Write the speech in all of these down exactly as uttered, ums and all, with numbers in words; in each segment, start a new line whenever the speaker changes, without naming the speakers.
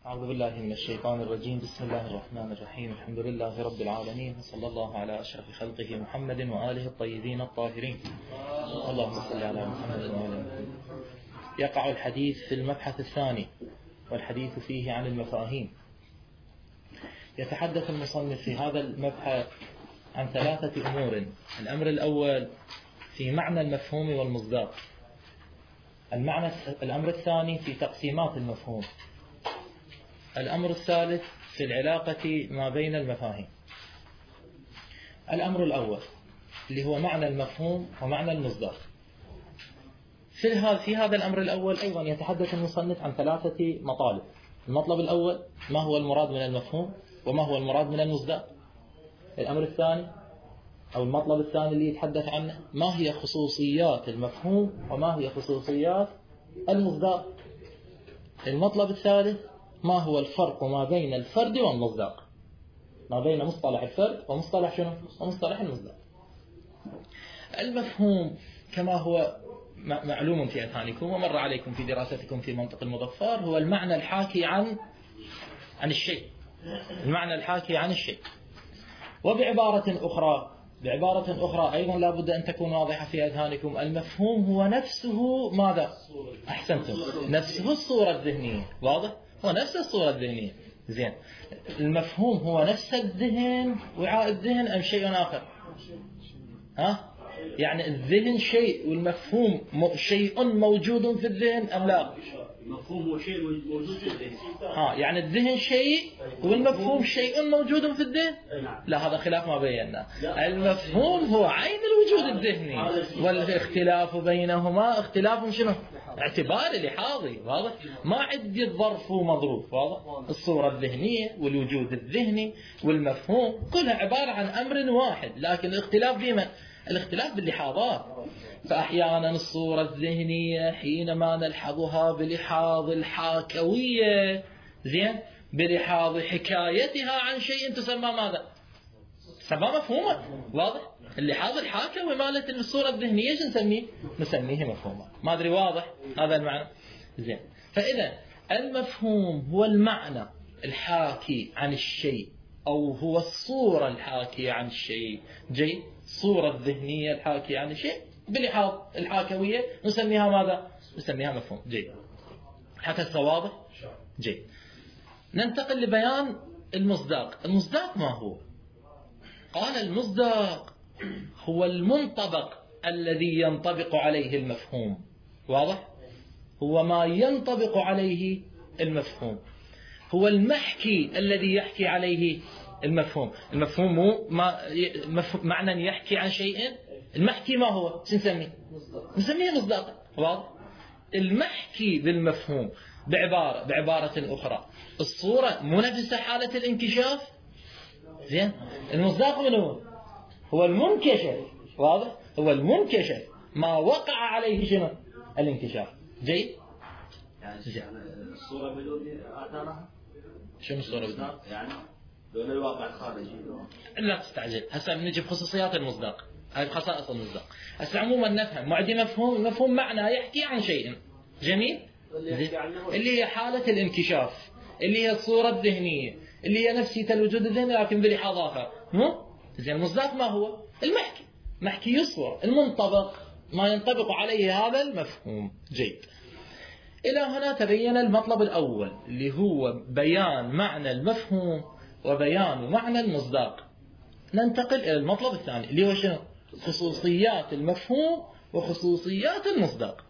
أعوذ بالله من الشيطان الرجيم. بسم الله الرحمن الرحيم. الحمد لله رب العالمين، وصلى الله على أشرف خلقه محمد وآله الطيبين الطاهرين. اللهم صل على محمد وآل محمد. يقع الحديث في المبحث الثاني، والحديث فيه عن المفاهيم. يتحدث المصنف في هذا المبحث عن ثلاثة أمور. الأمر الأول في معنى المفهوم والمصداق. المعنى الأمر الثاني في تقسيمات المفهوم. الأمر الثالث في العلاقة ما بين المفاهيم. الأمر الأول اللي هو معنى المفهوم ومعنى المصداق. في هذا الأمر الأول أيضا يتحدث المصنف عن ثلاثة مطالب. المطلب الأول ما هو المراد من المفهوم وما هو المراد من المصداق. الأمر الثاني أو المطلب الثاني اللي يتحدث عنه ما هي خصوصيات المفهوم وما هي خصوصيات المصداق. المطلب الثالث ما هو الفرق ما بين الفرد والمصداق، ما بين مصطلح الفرد ومصطلح شنو؟ ومصطلح المصداق. المفهوم كما هو معلوم في أذهانكم ومر عليكم في دراستكم في منطق المظفر هو المعنى الحاكي عن عن الشيء، المعنى الحاكي عن الشيء. وبعبارة أخرى بعبارة أخرى أيضا لا بد أن تكون واضحة في أذهانكم، المفهوم هو نفسه ماذا؟ أحسنتم، نفسه الصورة الذهنية. واضح؟ هو نفس الصورة الذهنية. زين، المفهوم هو نفس الذهن، وعاء الذهن أم شيء آخر؟ ها؟ يعني الذهن شيء والمفهوم شيء موجود في الذهن أم لا؟
المفهوم هو شيء موجود في الذهن.
ها، يعني الذهن شيء والمفهوم شيء موجود في الذهن؟ لا، هذا خلاف ما بينا. المفهوم هو عين الوجود الذهني، والاختلاف بينهما اختلاف شنو؟ اعتباري لحاظي. واضح؟ ما عندي الظرف ومظروف. واضح؟ الصورة الذهنية والوجود الذهني والمفهوم كلها عبارة عن أمر واحد، لكن الاختلاف بمن؟ الاختلاف باللحاظات. فأحيانا الصورة الذهنية حينما نلحظها بلحاظ الحاكوية، زين، بلحاظ حكايتها عن شيء تسمى ماذا؟ تسمى مفهوما. واضح؟ اللحاظ الحاكوي مالت الصورة الذهنية شو نسميه؟ نسميه مفهوما. ما أدري واضح هذا المعنى؟ زين، فإذا المفهوم هو المعنى الحاكي عن الشيء، أو هو الصورة الحاكية عن الشيء. جيد، الصورة الذهنية الحاكية عن الشيء بلحاظ الحاكوية نسميها ماذا؟ نسميها مفهوم. جيد، حتى واضح؟ جيد. ننتقل لبيان المصداق. المصداق ما هو؟ قال المصداق هو المنطبق الذي ينطبق عليه المفهوم. واضح؟ هو ما ينطبق عليه المفهوم، هو المحكي الذي يحكي عليه المفهوم. المفهوم مو ما معنى يحكي عن شيء، المحكي ما هو؟ شو نسميه؟ نسميه مصداقا. واضح؟ المحكي بالمفهوم بعبارة بعبارة أخرى الصورة مو نفس حالة الانكشاف. زين، المصداق من هو؟ هو المنكشف. واضح؟ هو المنكشف ما وقع عليه شنو؟ الانكشاف. جيد؟
يعني الصورة بدون آثارها.
شنو الصورة بدون؟
يعني دون الواقع الخارجي.
لا تستعجل، هسه بنجي بخصوصيات المصداق، هاي خصائص المصداق. هسه عموما نفهم معدي مفهوم، مفهوم معنى يحكي عن شيء. جميل؟ اللي هي حالة الانكشاف، اللي هي الصورة الذهنية، اللي هي نفسية الوجود الذهني لكن بلحاظ آخر. مو؟ زين، المصداق ما هو؟ المحكي، محكي الصورة، المنطبق ما ينطبق عليه هذا المفهوم. جيد. إلى هنا تبين المطلب الأول اللي هو بيان معنى المفهوم وبيان معنى المصداق. ننتقل إلى المطلب الثاني اللي هو شنو؟ خصوصيات المفهوم وخصوصيات المصداق.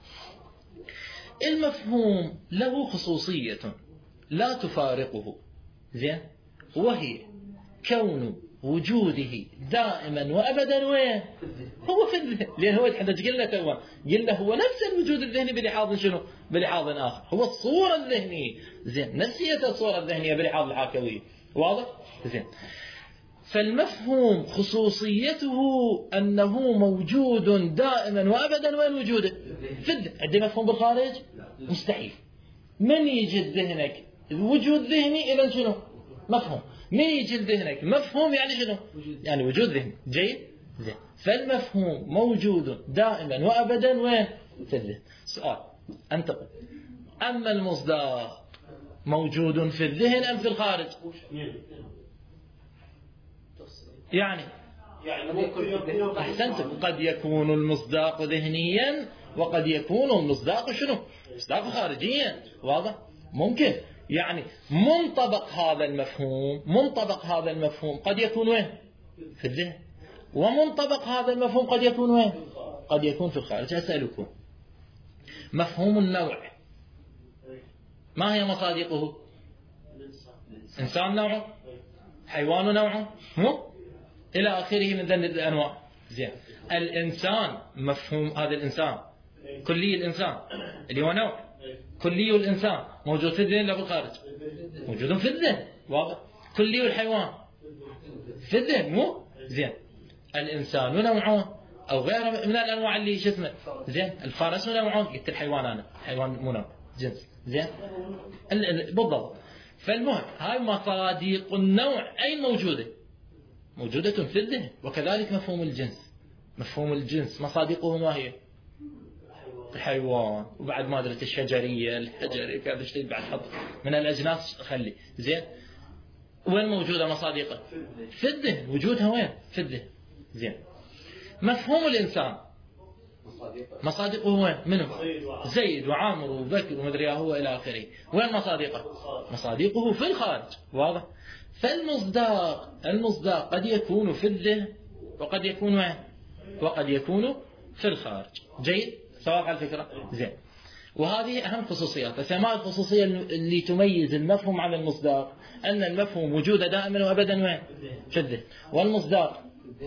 المفهوم له خصوصية لا تفارقه، زين، وهي كون وجوده دائما وأبدا وين؟ هو في الذهن. لأن هو يتحدث قلنا توا قلنا هو نفس الوجود الذهني بلحاظ شنو؟ بلحاظ آخر. هو الصورة الذهنية. زين، نفسية الصورة الذهنية بلحاظ الحاكوية. واضح؟ زين. فالمفهوم خصوصيته أنه موجود دائما وأبدا. وين وجوده؟ في الذهن. عندي مفهوم بالخارج؟ مستحيل. من يجي ذهنك وجود ذهني إذا شنو؟ مفهوم. من يجي ذهنك مفهوم يعني شنو؟ يعني وجود ذهني. جيد؟ زين. فالمفهوم موجود دائما وأبدا وين؟ في الذهن. سؤال انتقل. أما المصداق موجود في الذهن أم في الخارج؟ يعني أحسنتم، قد يكون المصداق ذهنيا وقد يكون المصداق شنو؟ مصداق خارجيا. واضح؟ ممكن يعني منطبق هذا المفهوم منطبق هذا المفهوم قد يكون وين؟ في الذهن. ومنطبق هذا المفهوم قد يكون وين؟ قد يكون في الخارج. أسألكم، مفهوم النوع ما هي مصادقه؟ إنسان نوعه، حيوان نوعه، مو إلى آخره من ذنب الأنواع. زين، الإنسان مفهوم هذا الإنسان كلي الإنسان اللي هو نوع كلي الإنسان موجود في الذهن لا في الخارج؟ موجود في الذهن. واضح؟ كلي الحيوان في الذهن، مو زين. الإنسان نوعه أو غيره من الأنواع اللي شو اسمه زين. الفارس نوعه، قلت الحيوان أنا حيوان مو نوع جنس. زين بالضبط. فالمهم هاي مصادق النوع أين موجودة؟ موجودة في الذهن. وكذلك مفهوم الجنس مفهوم الجنس مصادقه ما هي؟ الحيوان، وبعد ما درت الشجرية الحجرية كذا شيء بعد حط من الأجناس خلي. زين، وين موجودة مصادقه؟ في الذهن. وجودها وين؟ في الذهن. زين، مفهوم الإنسان مصادقه وين؟ منه؟ زيد وعامر وبكر ومدري هو إلى آخره. وين مصادقه؟ مصادقه في الخارج. واضح؟ فالمصداق المصداق قد يكون في الذهن وقد يكون وين؟ وقد يكون في الخارج. جيد؟ سواء على الفكرة. زين، وهذه أهم خصوصيات. فما الخصوصية اللي تميز المفهوم عن المصداق؟ أن المفهوم وجوده دائما وأبدا وين؟ في الذهن. والمصداق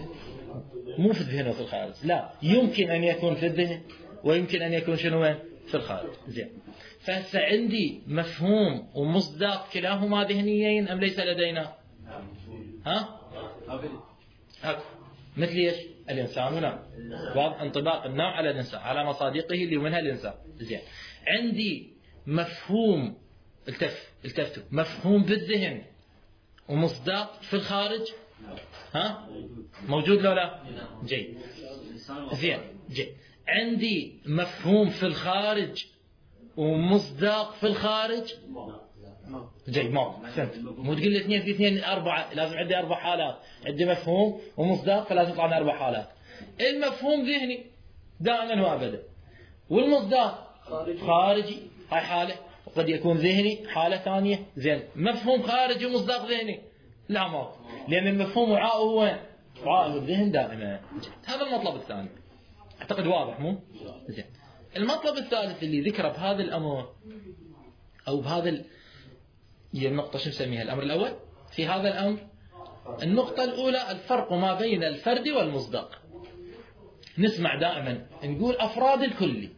مو في الذهن وفي الخارج، لا، يمكن أن يكون في الذهن ويمكن أن يكون شنو وين؟ في الخارج. زين، فعندي مفهوم ومصداق كلاهما ذهنيين أم ليس لدينا؟ ها؟ أكو. مثل ايش؟ الإنسان ونوع. واضح؟ انطباق النوع على الإنسان على مصادقه اللي منها الإنسان. زين، عندي مفهوم التف التفتوا مفهوم بالذهن ومصداق في الخارج. ها؟ موجود لو لا؟ جيد. زين، جيد. عندي مفهوم في الخارج ومصداق في الخارج. جيد، ما فهمت. مو تقول لي اثنين في اثنين أربعة، لازم عندي أربع حالات. عندي مفهوم ومصداق فلازم يطلع لنا أربع حالات. المفهوم ذهني دائما وأبدا، والمصداق خارجي هاي حالة، وقد يكون ذهني حالة ثانية. زين، مفهوم خارجي ومصداق ذهني لا ما، لأن المفهوم وعاء هو وعاء الذهن دائما. هذا المطلب الثاني، أعتقد واضح مو؟ زين، المطلب الثالث اللي ذكره بهذا الأمر أو بهذا ال... هي النقطة شو نسميها؟ الأمر الأول في هذا الأمر. النقطة الأولى الفرق ما بين الفرد والمصداق. نسمع دائما نقول أفراد الكلي،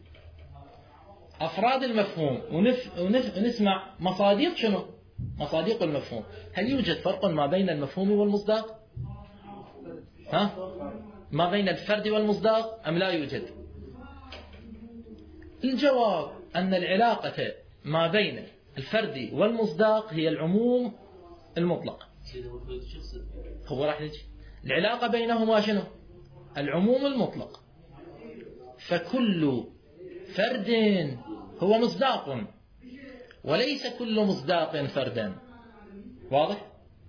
أفراد المفهوم، ونف... ونف... ونسمع مصادق شنو؟ مصادق المفهوم. هل يوجد فرق ما بين المفهوم والمصداق؟ ها؟ ما بين الفرد والمصداق أم لا يوجد؟ الجواب أن العلاقة ما بين الفرد والمصداق هي العموم المطلق. هو راح يجي العلاقة بينهما شنو؟ العموم المطلق. فكل فرد هو مصداق وليس كل مصداق فردا. واضح؟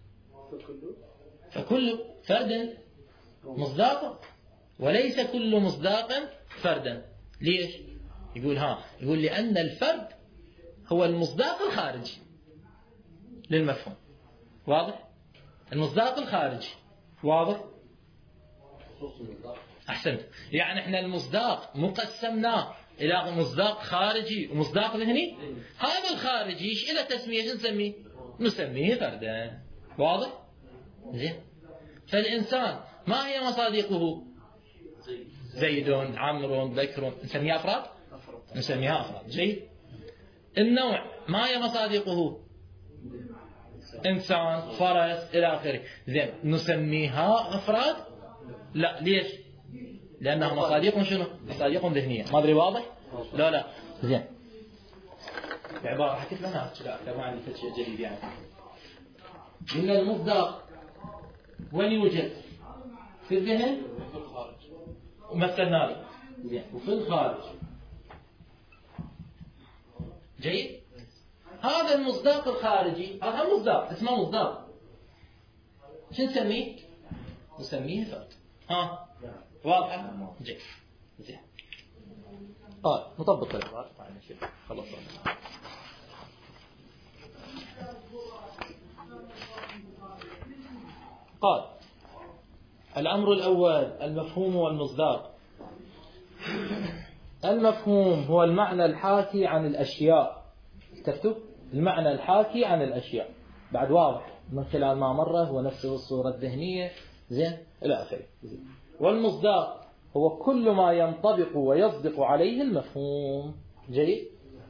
فكل فرد مصداق وليس كل مصداق فردا. ليش؟ يقول ها يقول لأن الفرد هو المصداق الخارجي للمفهوم. واضح؟ المصداق الخارجي. واضح؟ أحسنت. يعني احنا المصداق مقسمناه إلى مصداق خارجي ومصداق ذهني. هذا الخارجي ايش إلى تسمية شو نسميه؟ نسميه فردا. واضح؟ زين. فالإنسان ما هي مصادقه؟ زيد، عمرو، بكر، نسميها أفراد؟ نسميها أفراد. جيد. النوع ما هي مصادقه؟ إنسان، فرس، إلى آخره. زين، نسميها أفراد؟ لا. ليش؟ لأنها مصادق شنو؟ مصادق ذهنية. ما أدري واضح؟ لا لا. زين. بعبارة حكيت لنا لا ما عندي شيء جديد يعني. إن المصداق وين يوجد؟ في الذهن وفي الخارج. ومثلنا له. زين. وفي الخارج. جيد؟ هذا المصداق الخارجي، هذا مصداق اسمه مصداق، شو نسميه؟ نسميه فرد. ها واضحة؟ جيد زين. اه نطبق العبارة خلاص. قال الأمر الأول المفهوم والمصداق. المفهوم هو المعنى الحاكي عن الأشياء، تكتب المعنى الحاكي عن الأشياء، بعد واضح من خلال ما مره هو نفسه الصورة الذهنية زين إلى آخره. والمصداق هو كل ما ينطبق ويصدق عليه المفهوم. جيد.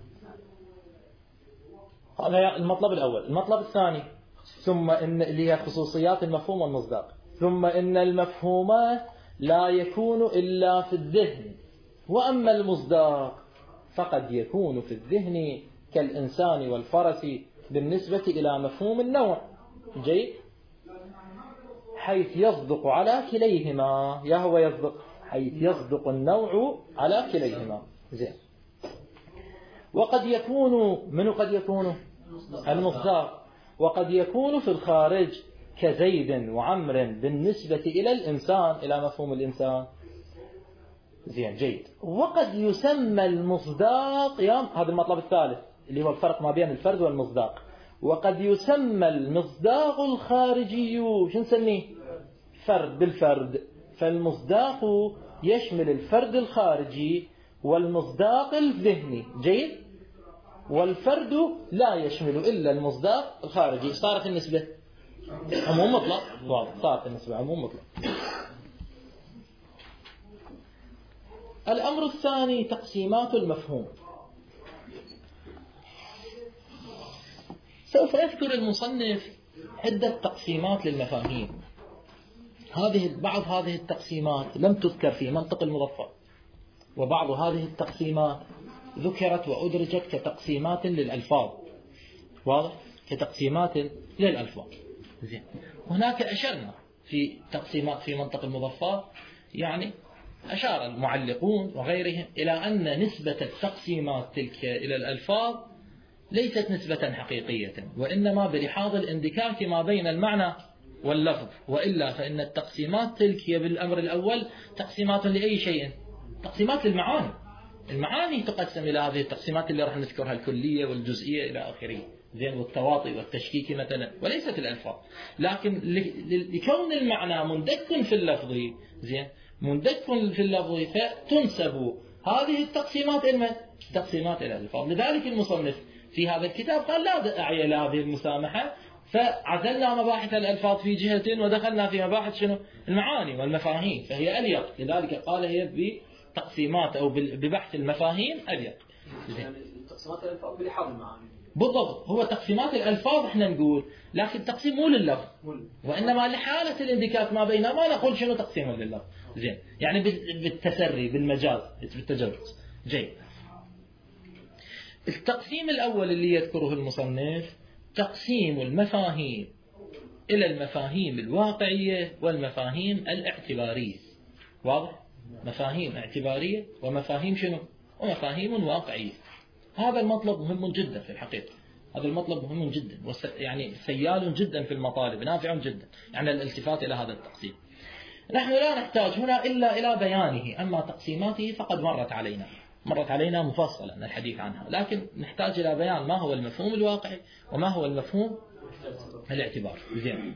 هذا المطلب الأول. المطلب الثاني ثم إن اللي هي خصوصيات المفهوم والمصداق. ثم إن المفهوم لا يكون إلا في الذهن، وأما المصداق فقد يكون في الذهن كالإنسان والفرس بالنسبة إلى مفهوم النوع. جيد. حيث يصدق على كليهما، يا هو يصدق حيث يصدق النوع على كليهما. زين. وقد يكون من قد يكون المصداق وقد يكون في الخارج كزيد وعمر بالنسبة إلى الإنسان، إلى مفهوم الإنسان. زين. جيد. وقد يسمى المصداق، يا هذا المطلب الثالث اللي هو الفرق ما بين الفرد والمصداق. وقد يسمى المصداق الخارجي، شو نسميه؟ فرد بالفرد. فالمصداق يشمل الفرد الخارجي والمصداق الذهني. جيد. والفرد لا يشمل إلا المصداق الخارجي. صارت النسبة عموم مطلق. واضح. صارت النسبة عموم مطلق. الأمر الثاني تقسيمات المفهوم. سوف يذكر المصنف عدة تقسيمات للمفاهيم. هذه بعض هذه التقسيمات لم تذكر في منطق المظفر، وبعض هذه التقسيمات ذكرت وأدرجت كتقسيمات للألفاظ. واضح؟ كتقسيمات للألفاظ. زين. هناك أشرنا في تقسيمات في منطق المظفر، يعني أشار المعلقون وغيرهم إلى أن نسبة التقسيمات تلك إلى الألفاظ ليست نسبة حقيقية، وإنما بلحاظ الاندكاك ما بين المعنى واللفظ، وإلا فإن التقسيمات تلك هي بالأمر الأول تقسيمات لأي شيء، تقسيمات للمعاني. المعاني تقسم إلى هذه التقسيمات اللي راح نذكرها، الكلية والجزئية إلى آخره. زين. والتواطي والتشكيك مثلا، وليست الألفاظ. لكن لكون المعنى مندك في اللفظ، زين، مندك في اللفظ، فتنسب هذه التقسيمات إلى تقسيمات إلى الألفاظ. لذلك المصنف في هذا الكتاب قال لا داعي لهذه المسامحة، فعزلنا مباحث الألفاظ في جهة ودخلنا في مباحث شنو؟ المعاني والمفاهيم، فهي أليق. لذلك قال هي بتقسيمات أو ببحث المفاهيم أليق.
يعني تقسيمات الألفاظ بلحاظ المعاني.
بالضبط. هو تقسيمات الألفاظ احنا نقول، لكن تقسيم مو لللفظ، وإنما لحالة الاندكاك ما بينها ما نقول شنو تقسيم لللفظ. زين. يعني بالتسري بالمجاز بالتجرس. جيد. التقسيم الأول اللي يذكره المصنف تقسيم المفاهيم إلى المفاهيم الواقعية والمفاهيم الاعتبارية. واضح؟ مفاهيم اعتبارية ومفاهيم شنو؟ ومفاهيم واقعية. هذا المطلب مهم جدا في الحقيقة. هذا المطلب مهم جدا، يعني سيال جدا في المطالب، نافع جدا، يعني الالتفات إلى هذا التقسيم. نحن لا نحتاج هنا إلا إلى بيانه، أما تقسيماته فقد مرت علينا مرت علينا مفصلا الحديث عنها، لكن نحتاج إلى بيان ما هو المفهوم الواقعي وما هو المفهوم الاعتبار. زين.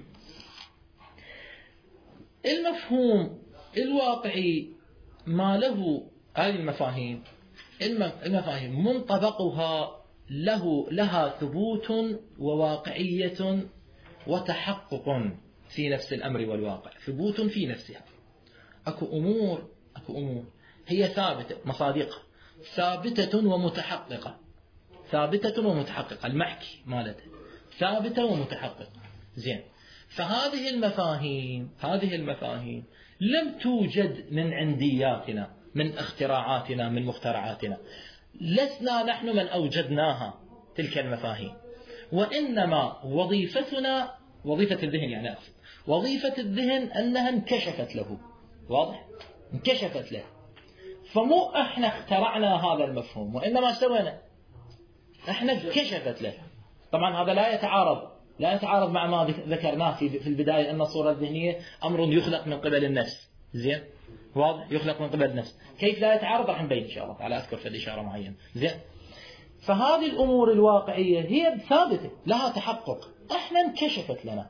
المفهوم الواقعي ما له هذه المفاهيم المفاهيم منطبقها له لها ثبوت وواقعية وتحقق في نفس الأمر والواقع. ثبوت في نفسها. أكو أمور أكو أمور هي ثابتة، مصادقها ثابتة ومتحققة. ثابتة ومتحققة، المحكي مالتها ثابتة ومتحققة. زين. فهذه المفاهيم هذه المفاهيم لم توجد من عندياتنا، من اختراعاتنا، من مخترعاتنا. لسنا نحن من أوجدناها تلك المفاهيم، وإنما وظيفتنا وظيفة الذهن، يعني أسف. وظيفة الذهن أنها انكشفت له. واضح؟ انكشفت له. فمو احنا اخترعنا هذا المفهوم، وإنما سوينا احنا انكشفت له. طبعا هذا لا يتعارض لا يتعارض مع ما ذكرناه في البداية أن الصورة الذهنية أمر يخلق من قبل النفس. زين واضح؟ يخلق من قبل النفس. كيف لا يتعارض راح نبين إن شاء الله تعالى، أذكر في الإشارة معينة. زين. فهذه الأمور الواقعية هي ثابتة لها تحقق، احنا انكشفت لنا،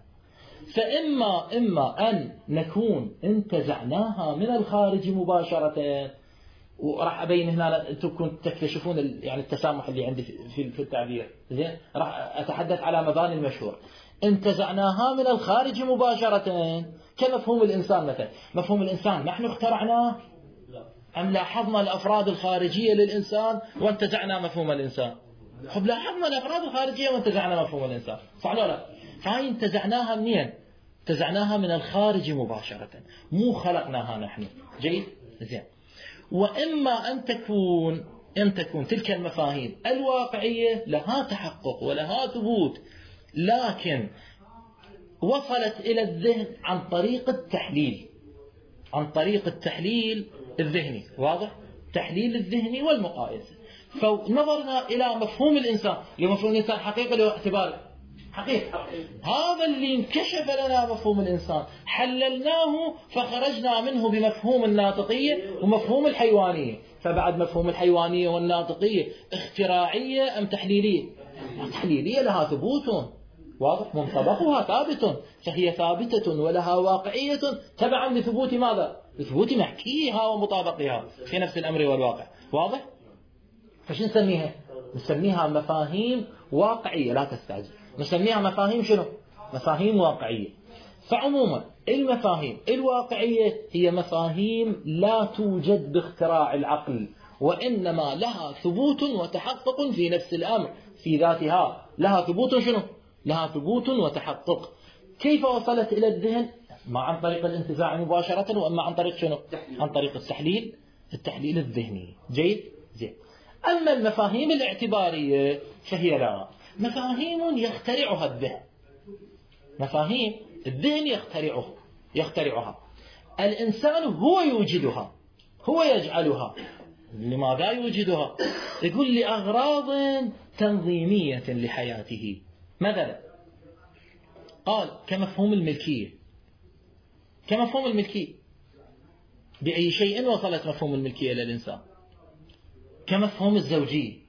فإما إما أن نكون انتزعناها من الخارج مباشرة، وراح أبين هنا أنتم تكتشفون يعني التسامح اللي عندي في في التعبير. زين راح أتحدث على مباني المشهور. انتزعناها من الخارج مباشرة كمفهوم الإنسان مثلا. مفهوم الإنسان نحن اخترعناه أم لاحظنا الأفراد الخارجية للإنسان وانتزعنا مفهوم الإنسان؟ خب لاحظنا الأفراد الخارجية وانتزعنا مفهوم الإنسان، صح ولا لا؟ فهاي انتزعناها منين؟ انتزعناها من الخارج مباشرة، مو خلقناها نحن. جيد؟ زين. وإما أن تكون أن تكون تلك المفاهيم الواقعية لها تحقق ولها ثبوت، لكن وصلت إلى الذهن عن طريق التحليل، عن طريق التحليل الذهني. واضح؟ تحليل الذهني والمقايسة. فنظرنا إلى مفهوم الإنسان، لمفهوم الإنسان حقيقة له اعتبار حقيقة، هذا اللي انكشف لنا مفهوم الإنسان، حللناه فخرجنا منه بمفهوم الناطقية ومفهوم الحيوانية. فبعد مفهوم الحيوانية والناطقية اختراعية أم تحليلية؟ تحليلية لها ثبوت. واضح؟ منطبقها ثابت، فهي ثابتة ولها واقعية تبعا لثبوت ماذا؟ لثبوت محكيها ومطابقها في نفس الأمر والواقع. واضح؟ فش نسميها؟ نسميها مفاهيم واقعية، لا تستعجل، نسميها مفاهيم شنو؟ مفاهيم واقعية. فعموما المفاهيم الواقعية هي مفاهيم لا توجد باختراع العقل، وإنما لها ثبوت وتحقق في نفس الأمر، في ذاتها لها ثبوت شنو؟ لها ثبوت وتحقق. كيف وصلت إلى الذهن؟ ما عن طريق الانتزاع مباشرة، وأما عن طريق شنو؟ عن طريق التحليل، التحليل الذهني. جيد؟ زين. أما المفاهيم الاعتبارية فهي لا، مفاهيم يخترعها الذهن، مفاهيم الذهن يخترعه يخترعها. الإنسان هو يوجدها، هو يجعلها. لماذا يوجدها؟ يقول لأغراض تنظيمية لحياته. مثلا قال كمفهوم الملكية، كمفهوم الملكية بأي شيء وصلت مفهوم الملكية للإنسان؟ كمفهوم الزوجية،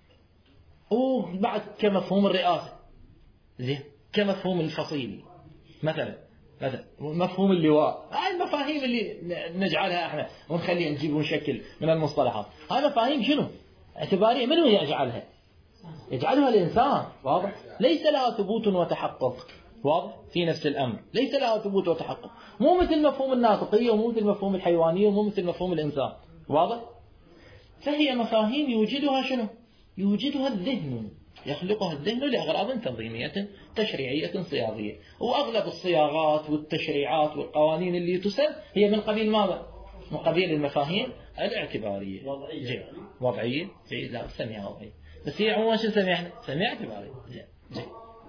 وبعد كمفهوم الرئاسة، زين، كمفهوم الفصيل مثلا، مثلا مفهوم اللواء. هاي المفاهيم اللي نجعلها احنا ونخليها نجيب ونشكل من المصطلحات، هاي مفاهيم شنو؟ اعتبارية. من هو يجعلها؟ يجعلها الإنسان. واضح؟ ليس لها ثبوت وتحقق. واضح؟ في نفس الأمر ليس لها ثبوت وتحقق، مو مثل مفهوم الناطقية ومو مثل مفهوم الحيوانية ومو مثل مفهوم الإنسان. واضح؟ فهي مفاهيم يوجدها شنو؟ يوجدها الذهن، يخلقها الذهن لأغراض تنظيمية تشريعية صياغية. وأغلب الصياغات والتشريعات والقوانين اللي تسن هي من قبيل ماذا؟ من قبيل المفاهيم الاعتبارية.
وضعية.
جيد. وضعية. جيد. لا نسميها وضعية، بس هي عموما شو نسميها احنا؟ نسميها اعتبارية. جيد. جيد.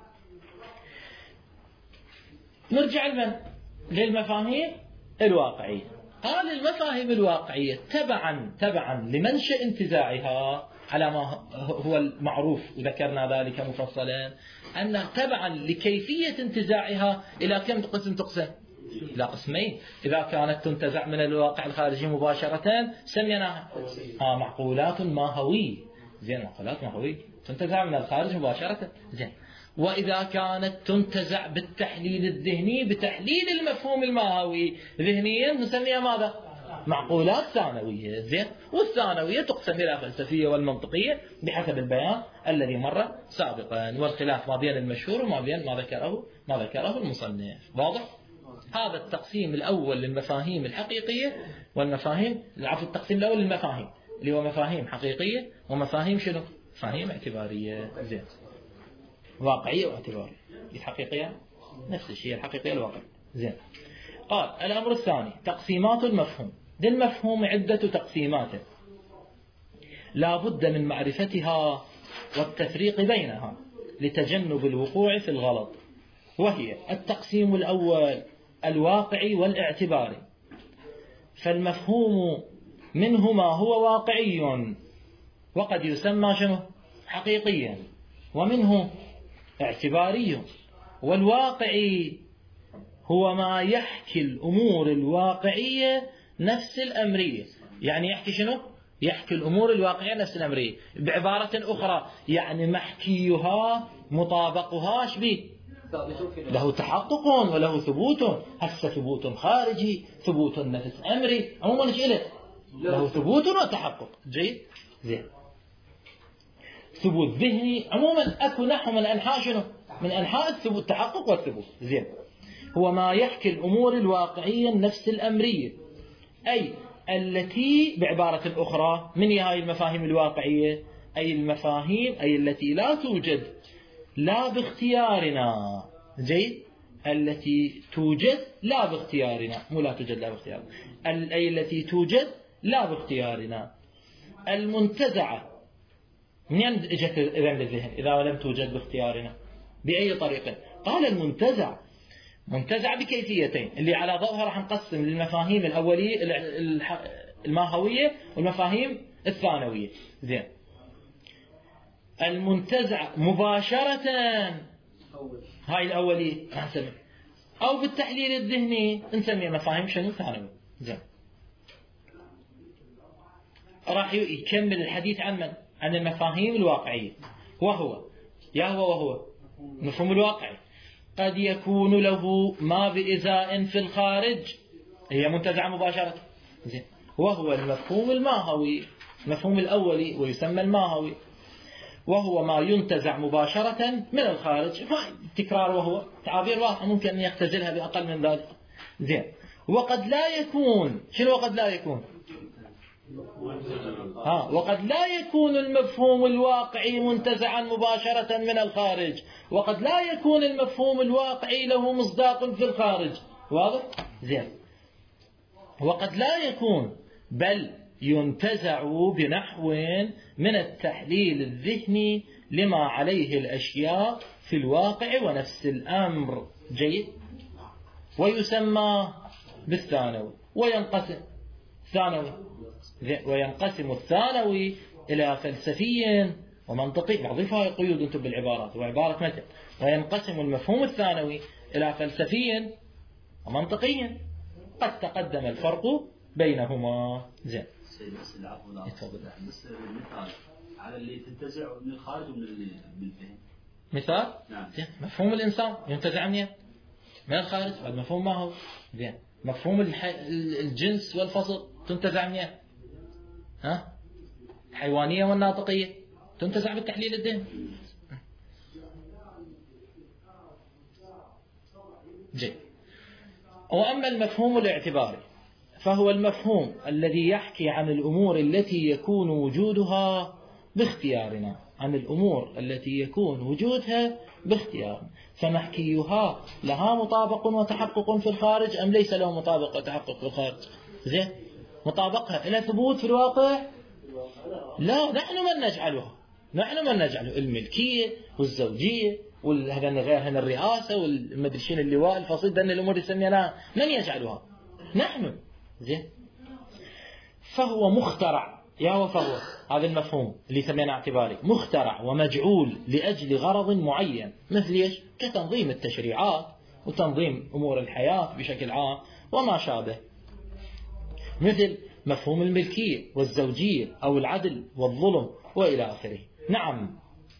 نرجع لمن؟ للمفاهيم الواقعية. قال المفاهيم الواقعية تبعا تبعا لمنشأ انتزاعها على ما هو المعروف وذكرنا ذلك مفصلا، أن تبعا لكيفية انتزاعها إلى كم قسم تقسم؟ إلى قسمين. إذا كانت تنتزع من الواقع الخارجي مباشرة سميناها آه معقولات ماهوية. زين، معقولات ماهوية تنتزع من الخارج مباشرة. زين. وإذا كانت تنتزع بالتحليل الذهني بتحليل المفهوم الماهوي ذهنيا نسميها ماذا؟ معقولات ثانوية. زين. والثانوية تقسم إلى فلسفية والمنطقية بحسب البيان الذي مر سابقا، والخلاف ما بين المشهور وما بين ما ذكره ما ذكره المصنف. واضح؟ هذا التقسيم الأول للمفاهيم الحقيقية والمفاهيم العفو التقسيم الأول للمفاهيم اللي هو مفاهيم حقيقية ومفاهيم شنو؟ مفاهيم اعتبارية. زين. واقعية واعتبارية. الحقيقية نفس الشيء، الحقيقية الواقع. زين. قال الأمر الثاني تقسيمات المفهوم. للمفهوم عدة تقسيمات لا بد من معرفتها والتفريق بينها لتجنب الوقوع في الغلط. وهي التقسيم الأول الواقعي والاعتباري. فالمفهوم منه ما هو واقعي وقد يسمى شنو؟ حقيقيا، ومنه اعتباري، والواقعي هو ما يحكي الأمور الواقعية نفس الأمرية. يعني يحكي شنو؟ يحكي الأمور الواقعية نفس الأمرية. بعبارة أخرى يعني محكيها مطابقها شبيه له تحقق وله ثبوت. هسه ثبوت خارجي، ثبوت نفس أمري، عموما ايش له؟ له ثبوت وتحقق. جيد زين. ثبوت ذهني عموما اكو نحو من انحاء شنو؟ من انحاء الثبوت، التحقق والثبوت. زين. هو ما يحكي الأمور الواقعية نفس الأمرية، أي التي بعبارة أخرى من هاي المفاهيم الواقعية، أي المفاهيم أي التي لا توجد لا باختيارنا. جيد. التي توجد لا باختيارنا، مو لا توجد لا باختيارنا، أي التي توجد لا باختيارنا. المنتزعة منين اجت إذن للذهن إذا لم توجد باختيارنا؟ بأي طريقة؟ قال المنتزع منتزع بكيفيتين اللي على ضوءها راح نقسم للمفاهيم الأولية الماهوية والمفاهيم الثانوية. زين. المنتزع مباشرة هاي الأولية نسمي، أو بالتحليل الذهني نسميها مفاهيم شنو ثانوي. زين. راح يكمل الحديث عن من؟ عن المفاهيم الواقعية، وهو يا هو وهو مفهوم الواقعي قد يكون له ما بإزاء في الخارج، هي منتزعة مباشرة. زين. وهو المفهوم الماهوي، المفهوم الأولي ويسمى الماهوي، وهو ما ينتزع مباشرة من الخارج. تكرار وهو تعابير واضحة ممكن أن يختزلها بأقل من ذلك. زين. وقد لا يكون شنو وقد لا يكون؟ ها وقد لا يكون المفهوم الواقعي منتزعا مباشرة من الخارج، وقد لا يكون المفهوم الواقعي له مصداق في الخارج. واضح؟ زين. وقد لا يكون بل ينتزع بنحو من التحليل الذهني لما عليه الأشياء في الواقع ونفس الأمر. جيد. ويسمى بالثانوي، وينقسم ثانوي وينقسم الثانوي إلى فلسفي ومنطقي. نضيفها قيود انتم بالعبارات وعبارة مثل. وينقسم المفهوم الثانوي إلى فلسفي ومنطقي قد تقدم الفرق بينهما. زين.
بس العفو لا بس المثال على اللي تنتزع من الخارج ومن الذهن.
مثال؟
نعم.
مفهوم الإنسان ينتزع منين؟ من الخارج. هذا مفهوم ما هو. زين. مفهوم الح... الجنس والفصل تنتزع منين؟ ها؟ الحيوانية والناطقية تنتزع بالتحليل الذهني. جيد. وأما المفهوم الاعتباري فهو المفهوم الذي يحكي عن الأمور التي يكون وجودها باختيارنا، عن الأمور التي يكون وجودها باختيارنا، فمحكيها لها مطابق وتحقق في الخارج أم ليس له مطابق وتحقق في الخارج؟ زين. مطابقها إلى ثبوت في الواقع؟ لا، نحن من نجعلها، نحن من نجعله الملكية والزوجية والهذا غيرها الرئاسة والمدرسين اللواء الفصيل، بأن الأمور يسميناها من يجعلها؟ نحن. زين. فهو مخترع يا وفهو هذا المفهوم اللي سمينا اعتباري مخترع ومجعول لأجل غرض معين، مثل ايش؟ كتنظيم التشريعات وتنظيم أمور الحياة بشكل عام وما شابه، مثل مفهوم الملكية والزوجية أو العدل والظلم وإلى آخره. نعم.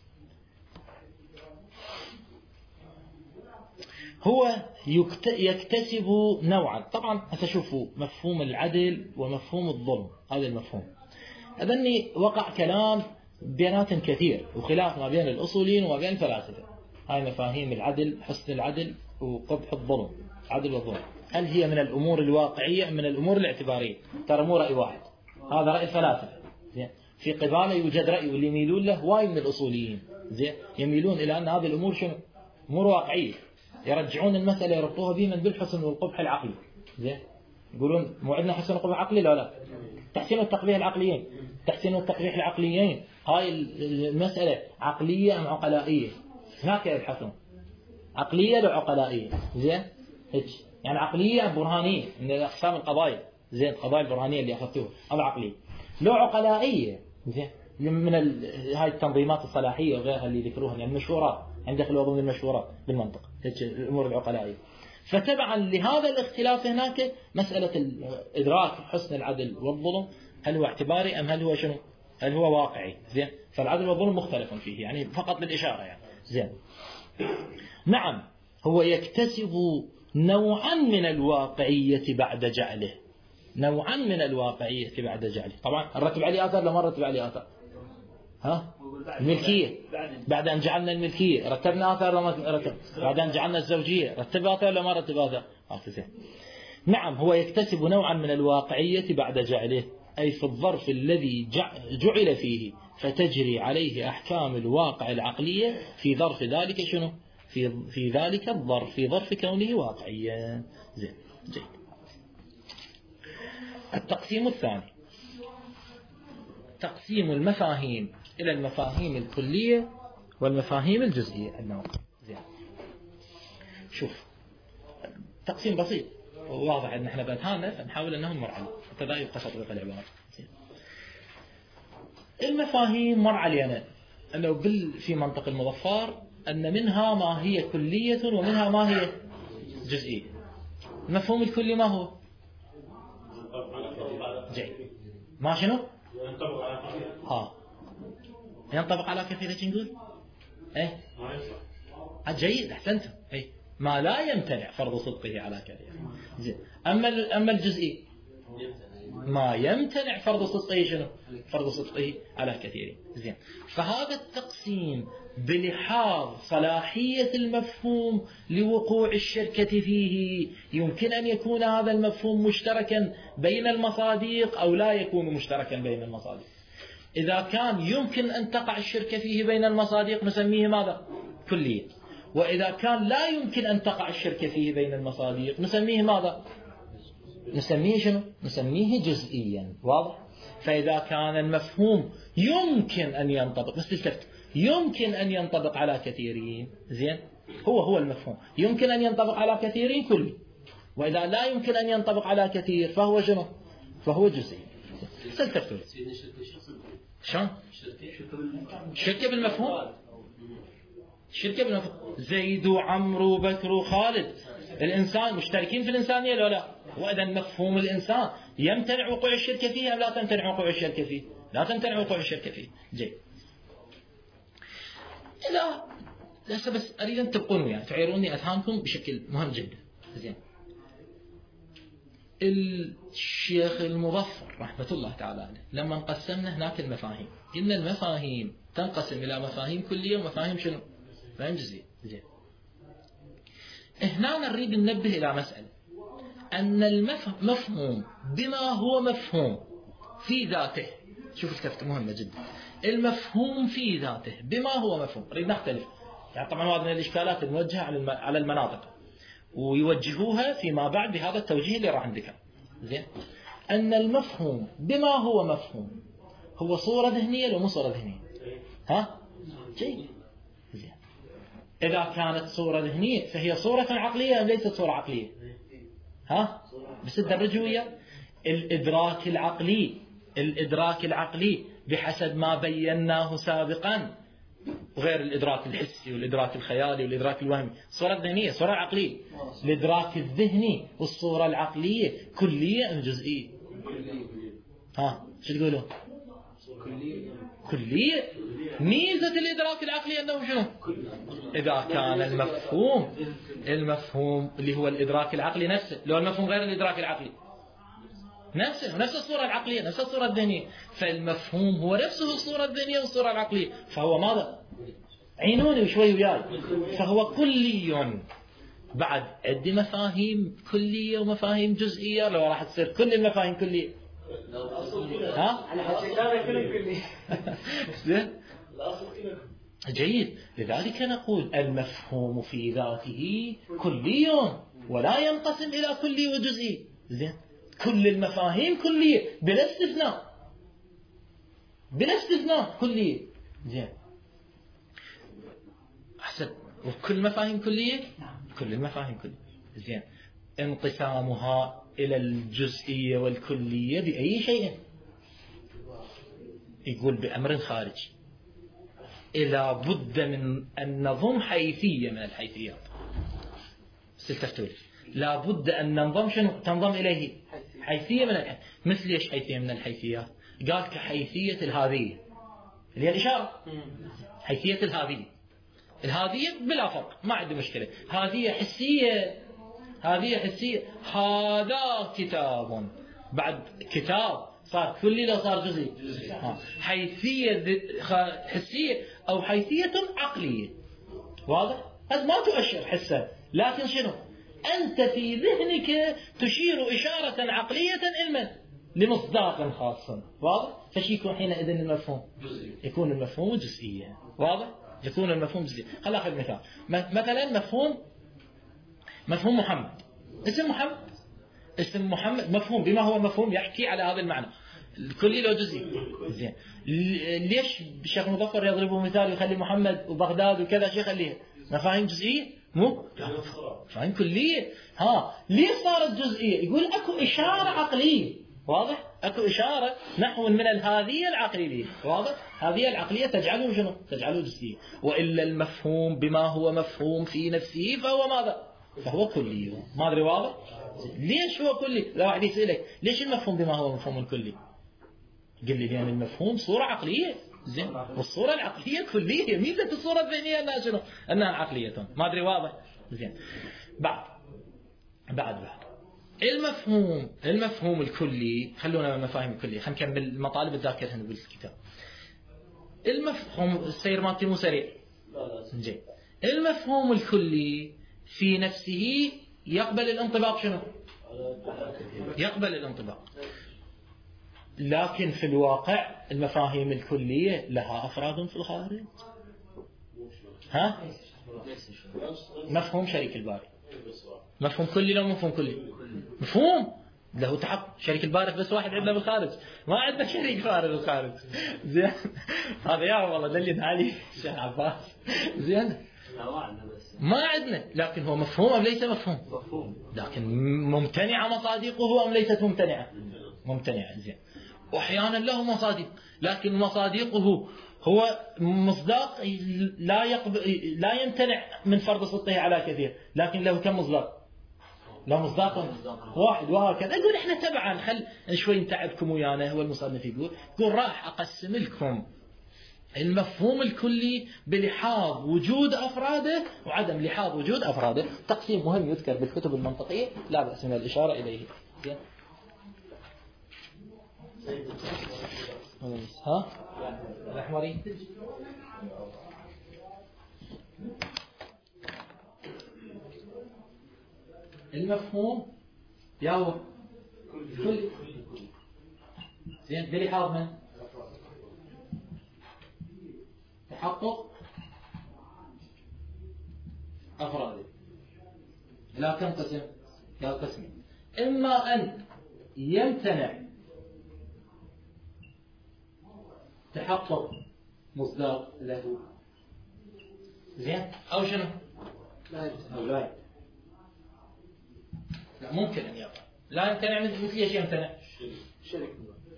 هو يكتسب نوعا. طبعا هتشوفوا مفهوم العدل ومفهوم الظلم، هذا المفهوم أظني وقع كلام بينات كثير وخلاف ما بين الأصوليين وما بين الفلاسفة. هاي مفاهيم العدل، حسن العدل وقبح الظلم، عدل والظلم، هل هي من الأمور الواقعية أم من الأمور الاعتبارية؟ ترى مو رأي واحد، هذا رأي الفلاسفة. زين. في قباله يوجد رأي واللي يميلون له وايد من الأصوليين. زين. يميلون إلى أن هذه الأمور شنو؟ أمور واقعية، يرجعون المسألة يربطوها بمن بالحسن والقبح العقلي. زين. يقولون مو عندنا حسن وقبح عقلي؟ لا لا. تحسين والتقبيح العقليين، تحسين والتقبيح العقليين، هاي المسألة عقلية أم عقلائية؟ هناك يبحثون عقلية لو عقلائية. زين. هيك يعني عقلية برهانية من أقسام القضايا. زين. القضايا البرهانية اللي أخذتوها هذا عقلية. لو عقلائية زين من هاي التنظيمات الصلاحية وغيرها اللي ذكروها يعني مشهورات عند خلو ضمن المشهورات بالمنطق الأمور العقلائية. فتبعا لهذا الاختلاف هناك مسألة الإدراك حسن العدل والظلم هل هو اعتباري أم هل هو شنو؟ هل هو واقعي؟ زين. فالعدل والظلم مختلف فيه يعني فقط للإشارة يعني. زين. نعم هو يكتسب نوعا من الواقعية بعد جعله، نوعا من الواقعية بعد جعله. طبعا نرتب عليه آثار لما نرتب عليه آثار. ها؟ الملكية بعد أن جعلنا الملكية رتبنا آثار لما رتب، بعد أن جعلنا الزوجية رتب آثار لما رتب آثار. نعم هو يكتسب نوعا من الواقعية بعد جعله، أي في الظرف الذي جعل فيه فتجري عليه أحكام الواقع العقلية في ظرف ذلك شنو؟ في في ذلك الظرف، في ظرف كونه واقعيا. زين جيد. التقسيم الثاني تقسيم المفاهيم إلى المفاهيم الكلية والمفاهيم الجزئية. النوع زين. شوف تقسيم بسيط واضح ان احنا بأذهاننا فنحاول انه نمر عليه حتى لا يبقى تطبيق العبارة. المفاهيم مر علينا انه بال في منطق المظفر ان منها ما هي كلية ومنها ما هي جزئية. المفهوم الكلي ما هو؟ جيد. ما شنو؟
ينطبق على كثير.
ها ينطبق على كثير ايش نقول؟ ايه جيد احسنتم. ايه ما لا يمتنع فرض صدقه على كثير. زين. اما اما الجزئي ما يمتنع فرض صدقه شنو؟ فرض صدقه على كثير. زين. فهذا التقسيم بلحاظ صلاحية المفهوم لوقوع الشركة فيه، يمكن أن يكون هذا المفهوم مشتركا بين المصادق أو لا يكون مشتركا بين المصادق. إذا كان يمكن أن تقع الشركة فيه بين المصادق نسميه ماذا؟ كلية. وإذا كان لا يمكن أن تقع الشركة فيه بين المصادق نسميه ماذا؟ نسميه شنو؟ نسميه جزئيا. واضح؟ فإذا كان المفهوم يمكن أن ينطبق، بس التفت يمكن أن ينطبق على كثيرين. زين. هو هو المفهوم يمكن أن ينطبق على كثيرين كلي، وإذا لا يمكن أن ينطبق على كثير فهو شنو؟ فهو جزئي. سلتفتوا شلون؟ شركة بالمفهوم، شركة بالمفهوم. زيد وعمرو وبكر وخالد الإنسان مشتركين في الإنسانية ولا لا؟ وإذا مفهوم الإنسان يمتنع وقوع الشركة فيه أم لا تمتنع وقوع الشركة فيه؟ لا تمتنع وقوع الشركة فيه. جيد. إذا لسه بس أريد أن تبقون يعني تعيروني أذهانكم بشكل مهم جدا. زين. الشيخ المظفر رحمة الله تعالى عليه لما قسمنا هناك المفاهيم إن المفاهيم تنقسم إلى مفاهيم كلية ومفاهيم شنو؟ مفاهيم جزئية. زين. هنا نريد ننبه إلى مسألة أن المفهوم بما هو مفهوم في ذاته. شوف الكفت مهمة جدا. المفهوم في ذاته بما هو مفهوم. نريد نختلف يعني طبعا هذه من الإشكالات الموجهة على المناطق ويوجهوها فيما بعد بهذا التوجيه اللي راح عندك. زين. أن المفهوم بما هو مفهوم هو صورة ذهنية لو مو صورة ذهنية؟ ها؟ جيد. زين. إذا كانت صورة ذهنية فهي صورة عقلية أم ليست صورة عقلية؟ ها؟ بس الدرجة ويا الإدراك العقلي، الإدراك العقلي بحسب ما بيناه سابقا وغير الإدراك الحسي والإدراك الخيالي والإدراك الوهمي، الصورة الذهنية صورة عقلية. الإدراك الذهني والصورة العقلية كلية أم جزئية؟ ها شو تقولون؟ كلية. ميزة الإدراك العقلي أنه شنو؟ إذا كان المفهوم المفهوم اللي هو الإدراك العقلي نفسه، لو المفهوم غير الإدراك العقلي نفسه نفس الصورة العقلية نفس الصورة الذهنية، فالمفهوم هو نفسه الصورة الذهنية والصورة العقلية، فهو ماذا؟ عينوني شوي وياي. فهو كلي. بعد عندي مفاهيم كلية ومفاهيم جزئية، لو راح تصير كل المفاهيم كلية. ها؟ جيد. لذلك نقول المفهوم في ذاته كلي ولا ينقسم إلى كلي وجزئي. زين. كل المفاهيم كلية بلا استثناء، بلا استثناء كلية. زين. أحسن. وكل مفاهيم كلية؟ كل المفاهيم كلية. زين. انقسامها إلى الجزئية والكلية بأي شيء؟ يقول بأمر خارجي. لا بد من أن نضم حيثية من الحيثيات. استفتولي لا بد أن ننضم شنو تنضم إليه حيثية من الحيثيات. مثل إيش حيثية من الحيثيات؟ قال كحيثية الهذية اللي هي الإشارة. حيثية الهذية الهذية بلا فرق ما عندي مشكلة. هذه حسية هذه حسية. هذا كتاب بعد كتاب صار كلي لو صار جزئي. حيثية حسية أو حيثية عقلية. واضح؟ هذا ما تؤشر حسة لكن شنو أنت في ذهنك تشير إشارة عقلية علما لمصداق خاص. واضح؟ فش يكون حينئذ المفهوم يكون المفهوم جزئيا. واضح؟ يكون المفهوم جزئيا. خلينا ناخذ مثال. مثلا مفهوم مفهوم محمد. اسم محمد اسم محمد مفهوم بما هو مفهوم يحكي على هذا المعنى الكلي لو جزئي. زين ليش الشيخ مظفر يضربه مثال يخلي محمد وبغداد وكذا شيء يخليه مفاهيم جزئيه؟ مو مفاهيم كليه. ها ليه صارت جزئيه؟ يقول اكو اشاره عقليه. واضح؟ اكو اشاره نحو من الهذيه العقليه. واضح؟ هذه العقليه تجعله شنو؟ تجعله جزئيه. والا المفهوم بما هو مفهوم في نفسه فهو ماذا؟ فهو كلي. ما ادري واضح؟ ليش هو كلي؟ لو واحد يسالك ليش المفهوم بما هو مفهوم الكلي؟ قل لي لأن المفهوم صورة عقلية. زين والصورة العقلية كلية. ميزة الصورة الذهنية أنها شنو؟ أنها عقلية. ما أدري واضح؟ زين بعد بعد بعد المفهوم المفهوم الكلي. خلونا المفاهيم الكلية. خلينا نكمل مطالب الذاكرة هنا بالكتاب. المفهوم السير مالتي مو سريع. زين المفهوم الكلي في نفسه يقبل الانطباق شنو؟ يقبل الانطباق. لكن في الواقع المفاهيم الكلية لها أفراد في الخارج. ها؟ مفهوم شريك الباري مفهوم كلي لو مفهوم كلي مفهوم له تحقق. شريك الباري بس واحد عندنا بالخارج ما عندنا شريك باري بالخارج. زين هذا يا والله دليل علي شيخ عباس. زين ما عندنا لكن هو مفهوم أم ليس مفهوم؟ لكن ممتنعة مصادقه أم ليست ممتنعة؟ ممتنعة. زين وأحيانا له مصادق لكن مصادقه هو مصداق لا يقبل لا يمتنع من فرض صدقه على كثير لكن له كم مصداق؟ له مصداق واحد. وهكذا أقول إحنا تبعا خل شوي نتعبكم ويانا. هو المصنف يقول يقول راح أقسم لكم المفهوم الكلي بلحاظ وجود أفراده وعدم لحاظ وجود أفراده. تقسيم مهم يذكر بالكتب المنطقية لا بأس من الإشارة إليه. زين ها الأحمري المفهوم يا هو كل زين بلحاظ من تحقق أفراده. لا تنقسم يا قسم إما أن يمتنع تحقق مصداق له. زين أو شنو؟ أو لا لا ممكن أن يقع. لا يمتنع مثل ايش يمتنع؟
شرك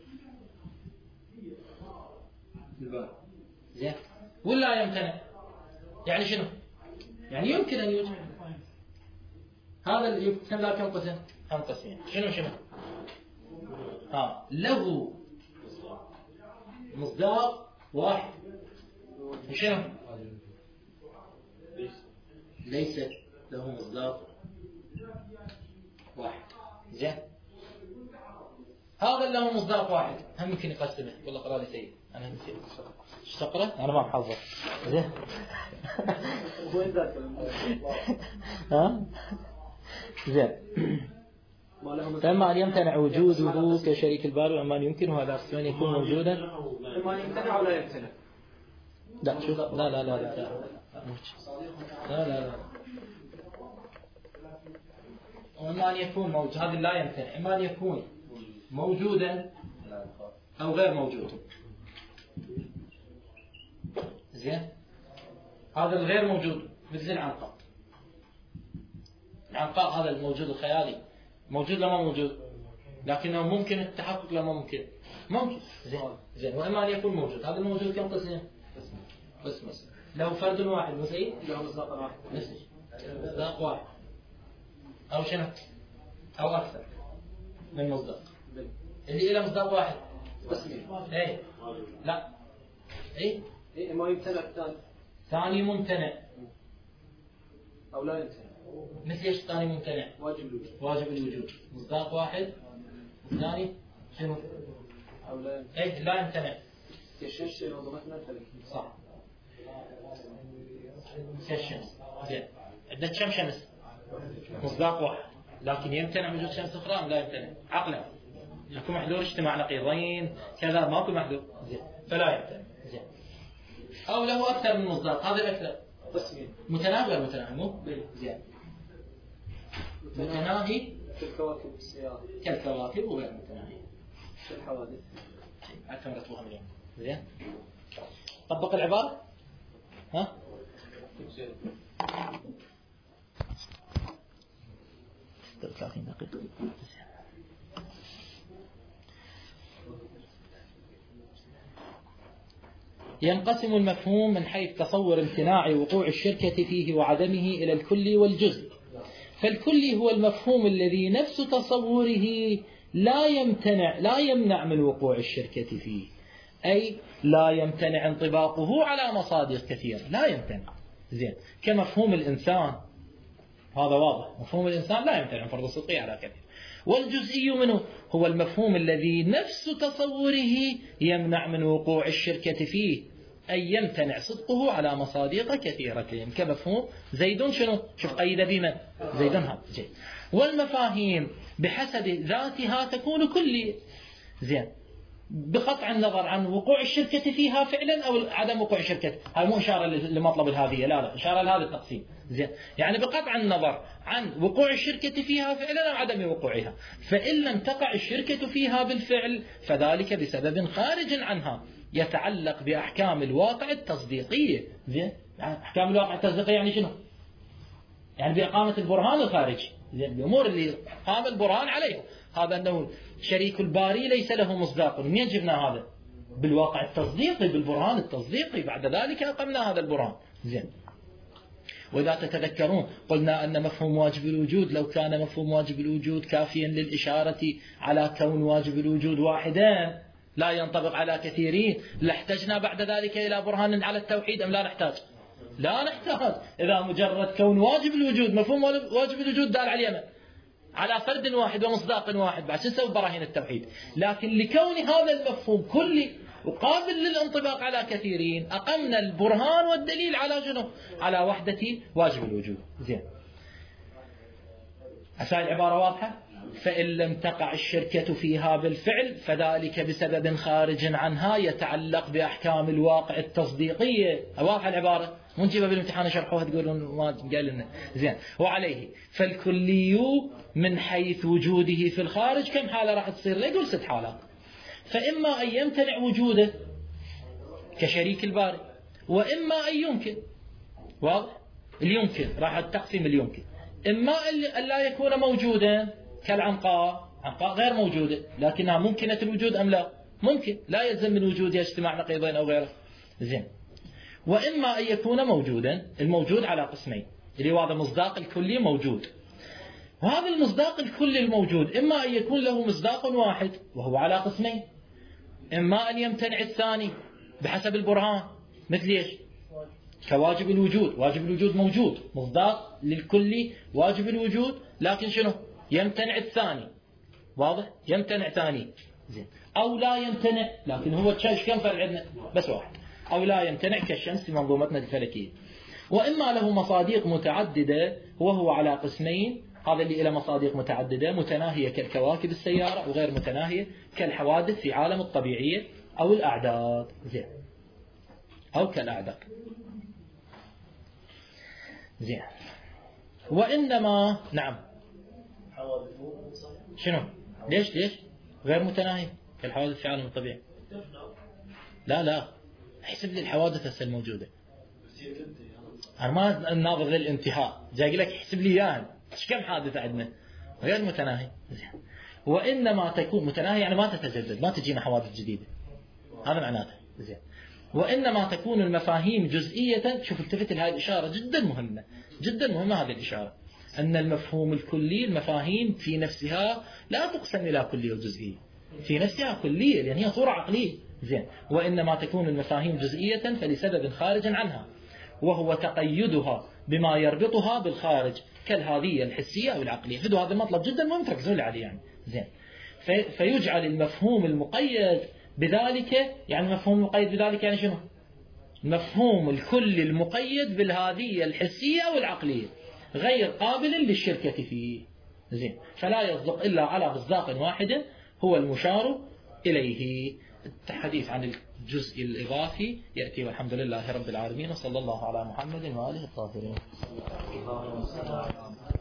الباب. زين ولا يمتنع؟ يعني شنو؟ يعني يمكن أن يوجد. هذا اللي يمكن لا كم قسم؟ كم قسمين. شنو شنو؟ ها له مصداق واحد وشنو؟ ليس له مصداق واحد. زين هذا له مصداق واحد هم يمكن يقسمه. والله قرأ لي سيد أنا نسيت ايش تقرأ؟ أنا ما محضر. زين
وين ذاك؟
ها زين فإما أن يمتنع وجوده كشريك الباري وإما أن يمكنه هذا الأقسام يكون موجودا.
إما أن يمتنع ولا يمتنع.
لا شوف لا لا لا لا لا لا لا وإما أن يكون موجود. هذا لا يمتنع. إما أن يكون موجودا أو غير موجود. زين هذا الغير موجود مثل العنقاء. العنقاء هذا الموجود الخيالي موجود لما موجود لكنه ممكن التحقق لما ممكن ممكن. زين زين وإما أن يكون موجود. هذا الموجود كم قسم؟ بس مثلا لو فرد واحد مسيء
له مصداق واحد
مصداق واحد أو شنو أو أكثر من مصداق اللي له مصداق واحد
قسمين.
إيه لا إيه
إيه ما يمتنع الثاني
ثاني ممتنع
أو لا يمتنع.
مثل ايش ثاني ممتنع؟
واجب الوجود.
واجب الوجود مصداق واحد الثاني شنو؟
أو لا يمتنع.
إيه لا يمتنع
كالشمس نظمتنا الفلك.
صح كالشمس زين عندك كم شمس؟ مصداق واحد لكن يمتنع وجود شمس أخرى لا يمتنع عقلا يكون محذور اجتماع نقيضين كذا ماكو محذور زين فلا يمتنع زين أو له أكثر من مصداق هذا الأكثر
قسمين.
متناهي ولا متناهي مو؟ زين متناهي
كالكواكب السيارة.
كالكواكب وغير متناهي
كالحوادث.
عشان رتبوها مليون زين طبق العبارة ها ثلاثين دقيقة ينقسم المفهوم من حيث تصور امتناع وقوع الشركة فيه وعدمه إلى الكل والجزء. فالكل هو المفهوم الذي نفس تصوره لا يمتنع لا يمنع من وقوع الشركة فيه، أي لا يمتنع انطباقه على مصادر كثيرة، لا يمتنع. زين كمفهوم الإنسان هذا واضح، مفهوم الإنسان لا يمتنع فرض الصدقية على كثير. والجزئي منه هو المفهوم الذي نفس تصوره يمنع من وقوع الشركة فيه، أي يمتنع صدقه على مصادق كثيرة كمفهوم زيد شنو؟ شوف قيد بمن؟ زيد هذا جيد. والمفاهيم بحسب ذاتها تكون كلية زين بقطع النظر عن وقوع الشركة فيها فعلا أو عدم وقوع الشركة. هاي مو إشارة لمطلب الهادية، لا لا إشارة لهذا التقسيم زين. يعني بقطع النظر عن وقوع الشركة فيها فعلا أو عدم وقوعها، فإن لم تقع الشركة فيها بالفعل فذلك بسبب خارج عنها يتعلق بأحكام الواقع التصديقية. زين أحكام الواقع التصديقية يعني شنو؟ يعني بإقامة البرهان الخارجي، زين الأمور اللي قام البرهان عليها، هذا أنه شريك الباري ليس له مصداق، من يجبنا هذا؟ بالواقع التصديقي بالبرهان التصديقي، بعد ذلك أقمنا هذا البرهان. زين وإذا تتذكرون قلنا أن مفهوم واجب الوجود لو كان مفهوم واجب الوجود كافيا للإشارة على كون واجب الوجود واحدا لا ينطبق على كثيرين لاحتجنا بعد ذلك إلى برهان على التوحيد أم لا نحتاج؟ لا نحتاج. إذا مجرد كون واجب الوجود مفهوم واجب الوجود دال على اليمن على فرد واحد ومصداق واحد بعد شو نسوي براهين التوحيد؟ لكن لكون هذا المفهوم كلي وقابل للانطباق على كثيرين أقمنا البرهان والدليل على شنو؟ على وحدة واجب الوجود. زين أسأل العبارة واضحة؟ فإن لم تقع الشركة فيها بالفعل فذلك بسبب خارج عنها يتعلق بأحكام الواقع التصديقية. واضحة العبارة؟ مو نجيبها بالامتحان شرحوها تقولون ما قال لنا. زين وعليه فالكلي من حيث وجوده في الخارج كم حالة راح تصير؟ لا يقول ست حالات. فإما أن يمتنع وجوده كشريك الباري، وإما أن يمكن. واضح؟ اليمكن راح تقسم اليمكن، إما أن لا يكون موجودا كالعنقاء، عنقاء غير موجودة لكنها ممكنة الوجود أم لا؟ ممكن، لا يلزم من وجودها اجتماع نقيضين أو غيره. زين وإما أن يكون موجودا، الموجود على قسمين اللي هو هذا مصداق الكلي موجود، وهذا المصداق الكلي الموجود إما أن يكون له مصداق واحد وهو على قسمين، إما أن يمتنع الثاني بحسب البرهان مثل إيش؟ كواجب الوجود. واجب الوجود موجود مصداق للكلي واجب الوجود، لكن شنو؟ يمتنع الثاني. واضح؟ يمتنع ثاني. زين أو لا يمتنع لكن هو الشمس كم فرق عندنا؟ بس واحد. أو لا يمتنع كالشمس في منظومتنا الفلكية. وإما له مصاديق متعددة وهو على قسمين، هذا اللي له مصاديق متعددة متناهية كالكواكب السيارة وغير متناهية كالحوادث في عالم الطبيعية أو الأعداد. زين أو كالأعداد. زين وإنما نعم شنو؟ ليش ليش غير متناهية كالحوادث في عالم الطبيعي؟ لا لا احسب لي الحوادث هسه الموجودة، أنا ما ناظر للانتهاء، جاي لك احسب لي يعني ايش كم حادثة عندنا غير متناهي. زين وإنما تكون متناهي يعني ما تتجدد، ما تجينا حوادث جديدة، هذا معناته. زين وإنما تكون المفاهيم جزئية. شوف التفت لهذه الإشارة جدا مهمة، جدا مهمة هذه الإشارة، أن المفهوم الكلي المفاهيم في نفسها لا تقسم إلى كلية وجزئية، في نفسها كلية لأن هي صورة عقلية. زين. وإنما تكون المفاهيم جزئية فلسبب خارج عنها، وهو تقيدها بما يربطها بالخارج كالهادية الحسية أو العقلية. فدوا هذا المطلب جدا مهم تركزون عليه يعني. زين. في فيجعل المفهوم المقيد بذلك، يعني المفهوم المقيد بذلك يعني شنو؟ مفهوم الكل المقيد بالهادية الحسية أو العقلية غير قابل للشركة فيه. زين. فلا يصدق إلا على مصداق واحد هو المشار إليه. الحديث عن الجزء الإضافي يأتي والحمد لله رب العالمين، وصلى الله على محمد وآله الطاهرين.